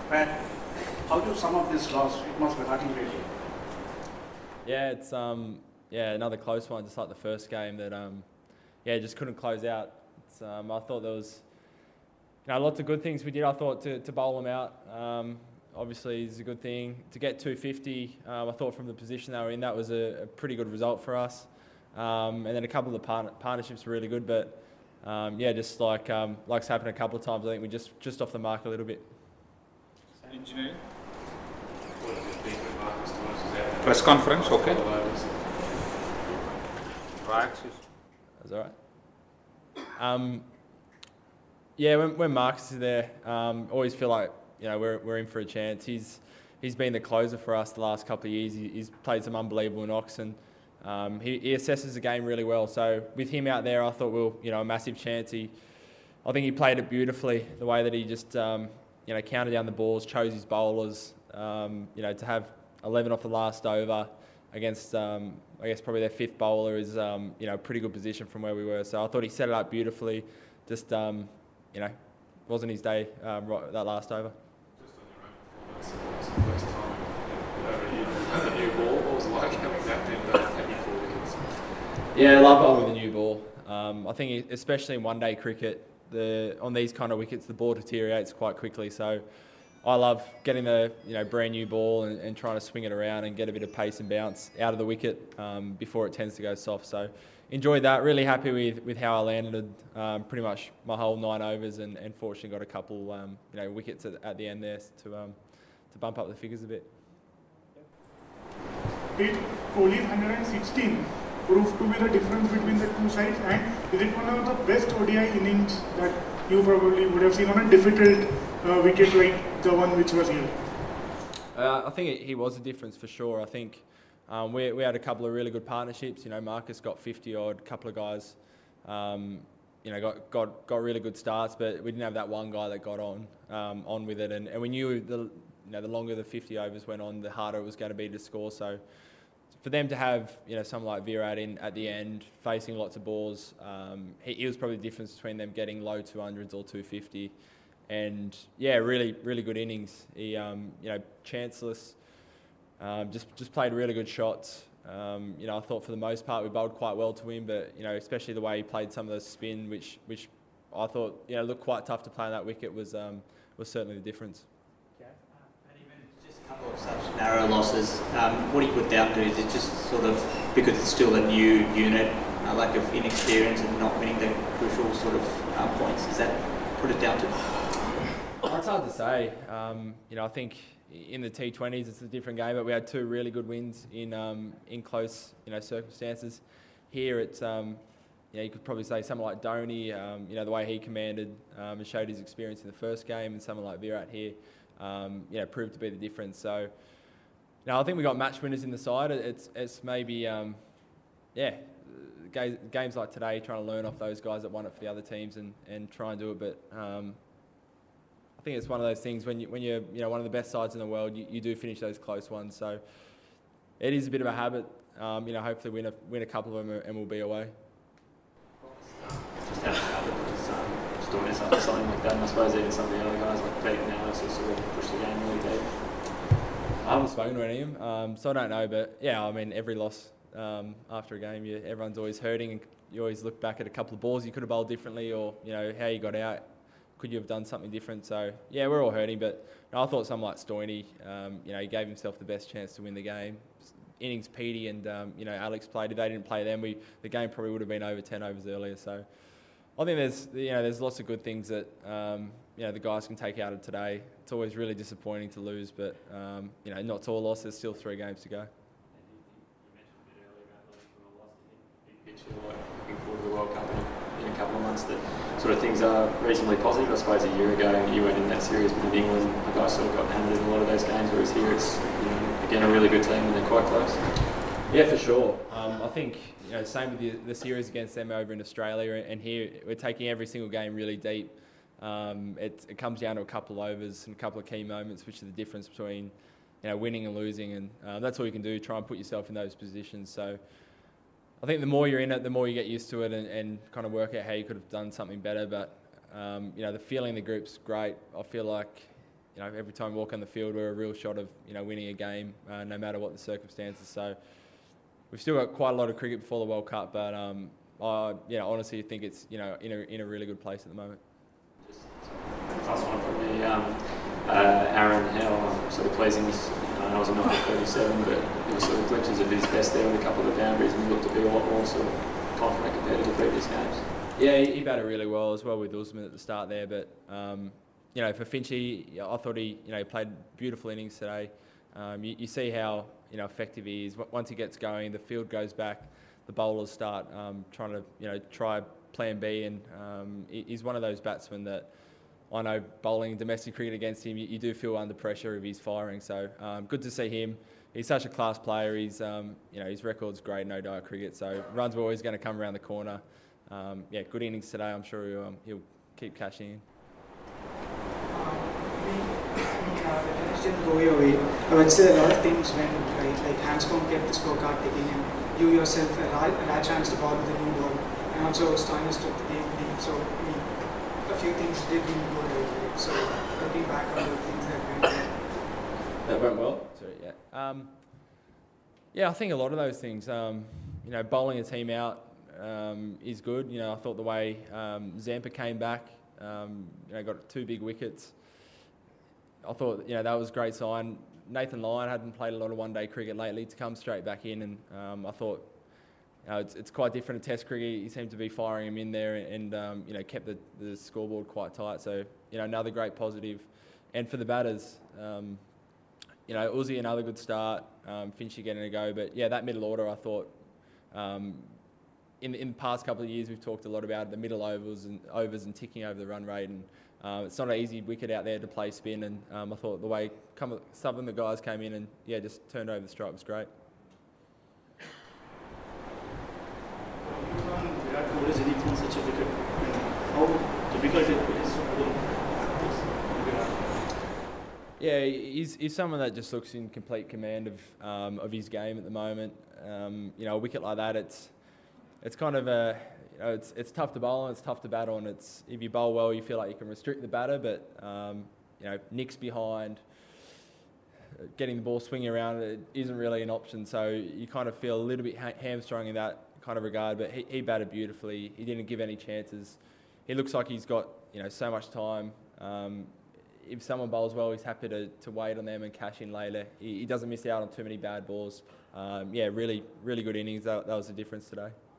Pat, how do you sum up this loss? It must be hurting really. Yeah, it's another close one, just like the first game that just couldn't close out. I thought there was lots of good things we did. I thought to bowl them out. Obviously, is a good thing to get 250. I thought from the position they were in, that was a pretty good result for us. And then a couple of the partnerships were really good, but just like's happened a couple of times. I think we just off the mark a little bit. Engineering. Press conference, okay. That's all right. When Marcus is there, always feel like we're in for a chance. He's been the closer for us the last couple of years. He's played some unbelievable knocks, and he assesses the game really well. So with him out there, I thought a massive chance. I think he played it beautifully. The way that he just counted down the balls, chose his bowlers. To have 11 off the last over against I guess probably their fifth bowler is a pretty good position from where we were. So I thought he set it up beautifully. Just wasn't his day that last over. Just on your own performance, it was the first time the new ball. What was it like having that in taking 4 wickets? Yeah, I love bowling with the new ball. I think especially in one-day cricket, on these kind of wickets, the ball deteriorates quite quickly. So I love getting the brand new ball and trying to swing it around and get a bit of pace and bounce out of the wicket before it tends to go soft. So enjoyed that. Really happy with how I landed pretty much my whole 9 overs, and fortunately got a couple wickets at the end there to bump up the figures a bit. Did Kohli's 116 prove to be the difference between the two sides, and is it one of the best ODI innings that you probably would have seen on a difficult wicket like the one which was here? I think he was a difference for sure. I think we had a couple of really good partnerships. Marcus got 50 odd, a couple of guys got really good starts, but we didn't have that one guy that got on with it, and we knew the longer the 50 overs went on, the harder it was going to be to score. So for them to have someone like Virat in at the end, facing lots of balls, he was probably the difference between them getting low 200s or 250. And really, really good innings. He, chanceless, just played really good shots. I thought for the most part we bowled quite well to him, but especially the way he played some of the spin, which I thought looked quite tough to play on that wicket, was certainly the difference. And even just a couple of such narrow losses, what do you put down to? Is it just sort of because it's still a new unit, a lack of inexperience and not winning the crucial sort of points? Is that put it down to? It's hard to say. I think in the T20s it's a different game, but we had 2 really good wins in close circumstances. Here it's you could probably say someone like Dhoni, the way he commanded and showed his experience in the first game, and someone like Virat here, proved to be the difference. So, I think we got match winners in the side. It's maybe games like today, trying to learn off those guys that won it for the other teams and try and do it, but. I think it's one of those things when you're one of the best sides in the world, you do finish those close ones. So it is a bit of a habit. Hopefully win a couple of them and we'll be away. Just out of habit, just doing something like that. And I suppose even some of the other guys like Pete now also sort of push the game really deep. I haven't spoken to any of them, so I don't know. But every loss after a game, everyone's always hurting, and you always look back at a couple of balls you could have bowled differently, or how you got out. Could you have done something different? So, we're all hurting, but I thought someone like Stoinis, he gave himself the best chance to win the game. Innings Petey and, Alex played. If they didn't play them, the game probably would have been over 10 overs earlier. So, I think there's lots of good things that, the guys can take out of today. It's always really disappointing to lose, but, not to all loss. There's still 3 games to go. You mentioned a bit earlier about losing from a loss. Big picture, looking forward to the World Cup in a couple of months, that sort of things are reasonably positive. I suppose a year ago you weren't in that series, but in England, the guys sort of got hammered in a lot of those games, whereas here it's again a really good team and they're quite close. Yeah, for sure. I think same with the series against them over in Australia, and here we're taking every single game really deep. It comes down to a couple of overs and a couple of key moments, which are the difference between winning and losing, and that's all you can do. Try and put yourself in those positions. So I think the more you're in it, the more you get used to it and kind of work out how you could have done something better. But the feeling in the group's great. I feel like every time we walk on the field, we're a real shot of winning a game, no matter what the circumstances. So we've still got quite a lot of cricket before the World Cup, but I honestly think it's in a really good place at the moment. Just last one from me, Aaron, how sort of pleasing was. I was not at 37, but there were sort of glimpses of his best there with a couple of the boundaries, and he looked to be a lot more sort of confident compared to the previous games. Yeah, he batted really well as well with Usman at the start there, but for Finchy, I thought he played beautiful innings today. You see how effective he is. Once he gets going, the field goes back, the bowlers start trying to try plan B, and he's one of those batsmen that I know bowling domestic cricket against him, you do feel under pressure if he's firing. So good to see him. He's such a class player. He's his record's great, no doubt cricket. So runs were always going to come around the corner. Good innings today. I'm sure he'll keep cashing in. The finish didn't go your way. I would say a lot of things went right. Like Hanscom kept the scorecard ticking, and you yourself had a chance to bowl with a new ball, and also Stoinis took the game lead. So a few things did really go right. So looking back on the things that went well. That went well. Sorry, I think a lot of those things. Bowling a team out is good. I thought the way Zampa came back, got 2 big wickets. I thought that was a great sign. Nathan Lyon hadn't played a lot of one-day cricket lately to come straight back in, and I thought it's quite different to Test cricket. He seemed to be firing him in there, and kept the scoreboard quite tight. So another great positive, and for the batters, Uzi another good start. Finchy getting a go, but that middle order I thought. In the past couple of years, we've talked a lot about the middle overs and ticking over the run rate, and it's not an easy wicket out there to play spin. And I thought the way some of the guys came in and just turned over the strike was great. Virat Kohli is hitting from such a wicket. How difficult it is to bowl? Yeah, he's someone that just looks in complete command of his game at the moment. A wicket like that, it's kind of it's tough to bowl and it's tough to bat on. If you bowl well, you feel like you can restrict the batter, but nicks behind, getting the ball swinging around, it isn't really an option. So you kind of feel a little bit hamstrung in that kind of regard. But he batted beautifully. He didn't give any chances. He looks like he's got so much time. If someone bowls well, he's happy to wait on them and cash in later. He doesn't miss out on too many bad balls. Really, really good innings. That was the difference today.